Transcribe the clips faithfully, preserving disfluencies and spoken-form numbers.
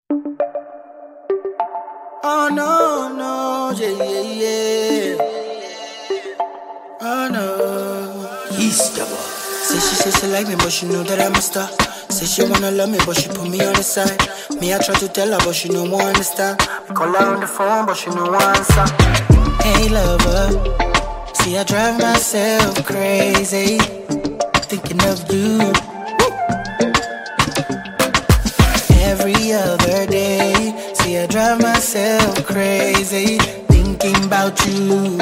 Oh no, no, yeah, yeah, yeah. Oh no. He's the boy. Say she say she like me, but she know that I'm a star. Say she wanna love me, but she put me on the side. Me, I try to tell her, but she no one understand. Call her on the phone, but she no one answer. Hey lover, see I drive myself crazy, thinking of you. Every other day, see I drive myself crazy, thinking about you.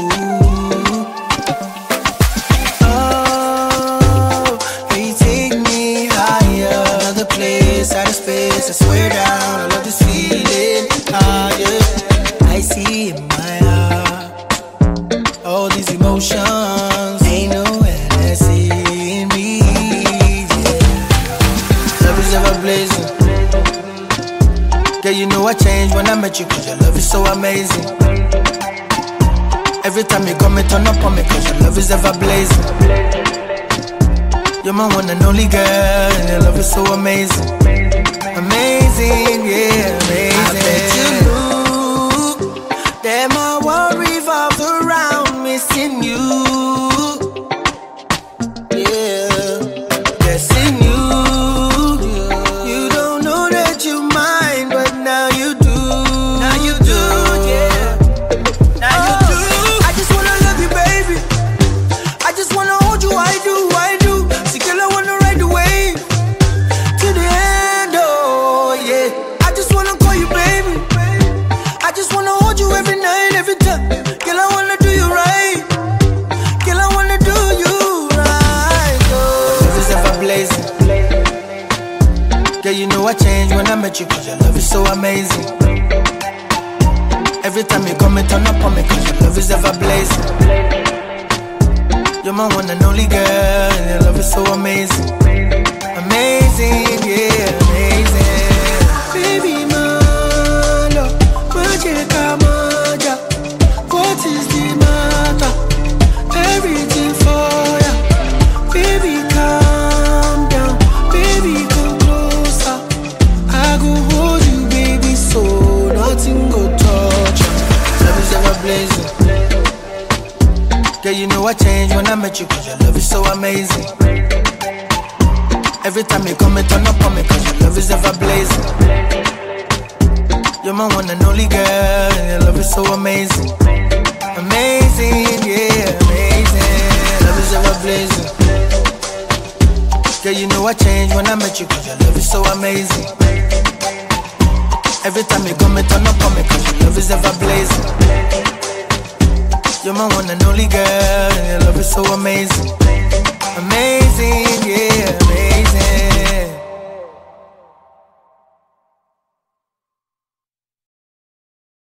Oh, can you take me higher? Another place, out of space, I swear down, I love this feeling. Ah, yeah. I see in my heart all these emotions, ain't no Hennessy in me, yeah. Love is ever blazing. Yeah, you know I changed when I met you, cause your love is so amazing. Every time you come and turn up on me, cause your love is ever blazing. You're my one and only girl, and your love is so amazing. Amazing, yeah, amazing. I bet you knew that my world revolves around missing you. Yeah, guessing you. You don't know that you mine, but now you do. Now you do, yeah. Now you do. I just wanna love you, baby. I just wanna hold you, I do, I do. See, girl, I wanna ride the wave to the end, oh yeah. I just wanna call you, baby. I just wanna hold you every night, every time. Girl, I wanna do you right. Girl, I wanna do you right, oh. Love is ever blazing. Yeah, you know I changed when I met you, cause your love is so amazing. Every time you come and turn up on me, cause your love is ever blazing. You're my one and only girl, and your love is so amazing. Amazing, yeah, amazing. Baby, my love, magic, amaja. What is the matter? Everything for ya. Baby, calm down. Baby, come closer. I go hold you, baby, so nothing go touch ya. Love is ever blazing. Yeah, you know I changed when I met you, cause your love is so amazing. Every time you come and turn up on me, cause your love is ever blazing. You're my one and only girl, and your love is so amazing. Amazing, yeah, amazing. Love is ever blazing. Yeah, you know I changed when I met you, cause your love is so amazing. Every time you come and turn up on me, cause your love is ever blazing. You're my one and only girl, and your love is so amazing. Amazing, yeah.